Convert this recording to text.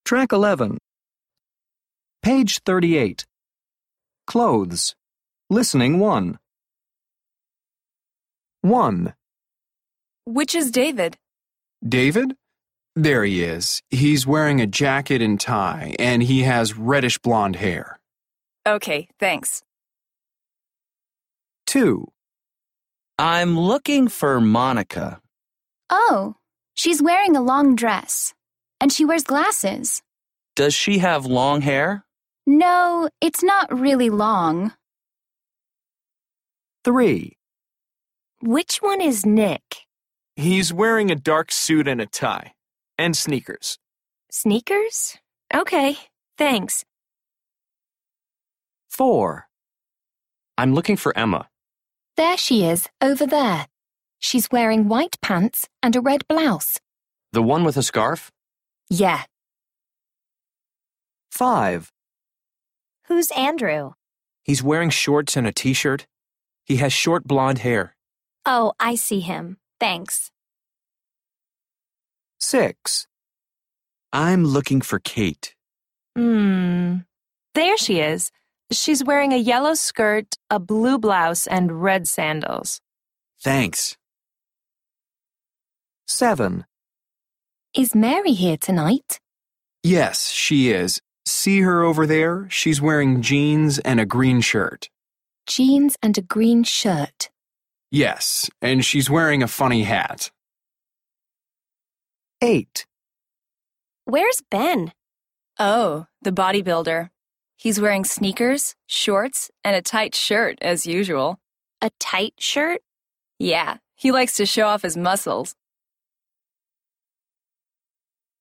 Track 11. Page 38. Clothes. Listening 1. 1. Which is David? David? There he is. He's wearing a jacket and tie, and he has reddish blonde hair. Okay, thanks. 2. I'm looking for Monica. Oh, she's wearing a long dress. And she wears glasses. Does she have long hair? No, it's not really long. 3. Which one is Nick? He's wearing a dark suit and a tie. And sneakers. Sneakers? Okay, thanks. 4. I'm looking for Emma. There she is, over there. She's wearing white pants and a red blouse. The one with a scarf? Yeah. 5. Who's Andrew? He's wearing shorts and a t-shirt. He has short blonde hair. Oh, I see him. Thanks. 6. I'm looking for Kate. There she is. She's wearing a yellow skirt, a blue blouse, and red sandals. Thanks. 7. Is Mary here tonight? Yes, she is. See her over there? She's wearing jeans and a green shirt. Jeans and a green shirt. Yes, and she's wearing a funny hat. 8. Where's Ben? Oh, the bodybuilder. He's wearing sneakers, shorts, and a tight shirt, as usual. A tight shirt? Yeah, he likes to show off his muscles.